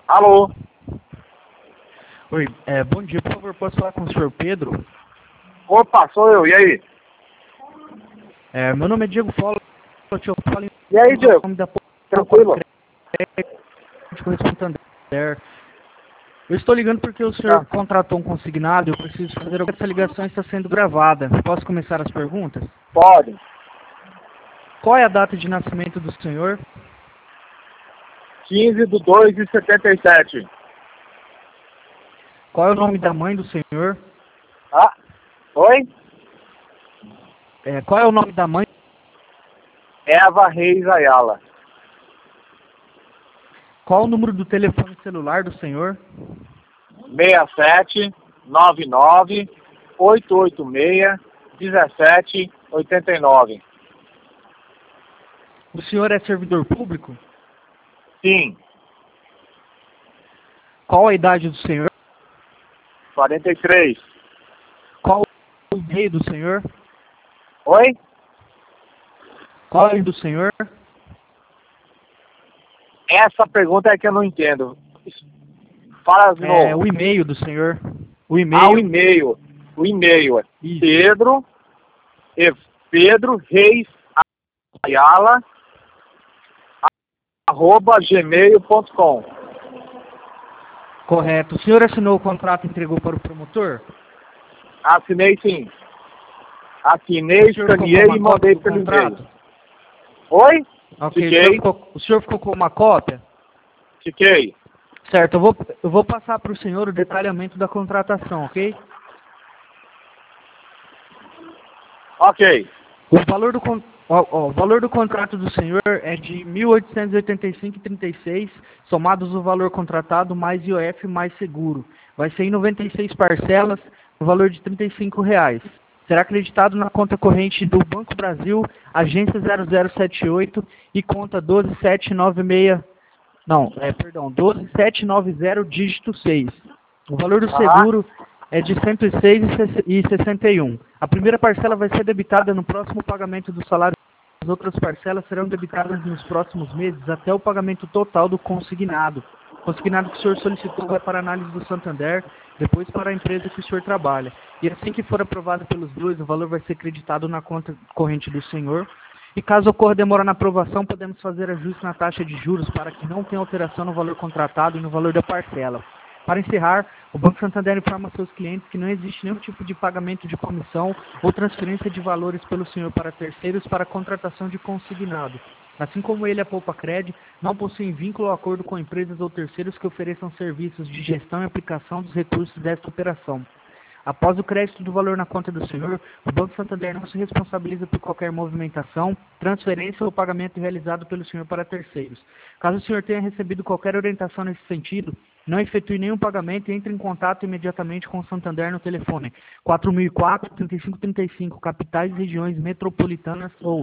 Alô? Oi, bom dia, por favor, posso falar com o senhor Pedro? Opa, sou eu, e aí? Meu nome é Diego Folo, eu falo em E aí, Diego? nome da Tranquilo? Crédito Santander. Eu estou ligando porque o senhor contratou um consignado e eu preciso fazer essa ligação está sendo gravada. Posso começar as perguntas? Pode. Qual é a data de nascimento do senhor? 15/2/77. Qual é o nome da mãe do senhor? Ah, oi? Qual é o nome da mãe? Eva Reis Ayala. Qual é o número do telefone celular do senhor? 67-99-886-1789. O senhor é servidor público? Sim, Qual a idade do senhor? 43. Qual o e-mail do senhor? Oi? Qual é o e-mail do senhor? Essa pergunta é que eu não entendo. Fala de novo. O e-mail do senhor. O O e-mail. e-mail. O e-mail é Isso. Pedro Reis Ayala @gmail.com. Correto. O senhor assinou o contrato e entregou para o promotor? Assinei sim. Assinei, O senhor ficou com escaneei uma e cópia mandei do pelo contrato? e-mail. Oi? Ok. Fiquei. O senhor ficou com uma cópia? Fiquei. Certo. Eu vou passar para o senhor o detalhamento da contratação, ok? Ok. O valor do contrato do senhor é de R$ 1.885,36, somados o valor contratado mais IOF mais seguro. Vai ser em 96 parcelas, no valor de R$ 35. Será acreditado na conta corrente do Banco Brasil, agência 0078 e conta 12790, dígito 6. O valor do seguro é de R$ 106,61. A primeira parcela vai ser debitada no próximo pagamento do salário. As outras parcelas serão debitadas nos próximos meses até o pagamento total do consignado. O consignado que o senhor solicitou vai para a análise do Santander, depois para a empresa que o senhor trabalha. E assim que for aprovado pelos dois, o valor vai ser creditado na conta corrente do senhor. E caso ocorra demora na aprovação, podemos fazer ajuste na taxa de juros para que não tenha alteração no valor contratado e no valor da parcela. Para encerrar, o Banco Santander informa a seus clientes que não existe nenhum tipo de pagamento de comissão ou transferência de valores pelo senhor para terceiros para contratação de consignado. Assim como ele, a Poupacred, não possuem vínculo ou acordo com empresas ou terceiros que ofereçam serviços de gestão e aplicação dos recursos desta operação. Após o crédito do valor na conta do senhor, o Banco Santander não se responsabiliza por qualquer movimentação, transferência ou pagamento realizado pelo senhor para terceiros. Caso o senhor tenha recebido qualquer orientação nesse sentido, não efetue nenhum pagamento e entre em contato imediatamente com o Santander no telefone 4004-3535, capitais e regiões metropolitanas ou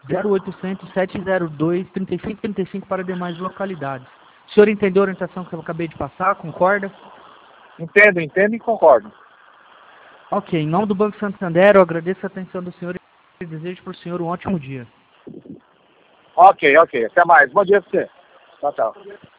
0800-702-3535 para demais localidades. O senhor entendeu a orientação que eu acabei de passar? Concorda? Entendo e concordo. Ok, em nome do Banco Santander, eu agradeço a atenção do senhor e desejo para o senhor um ótimo dia. Ok. Até mais. Bom dia pra você. Tchau.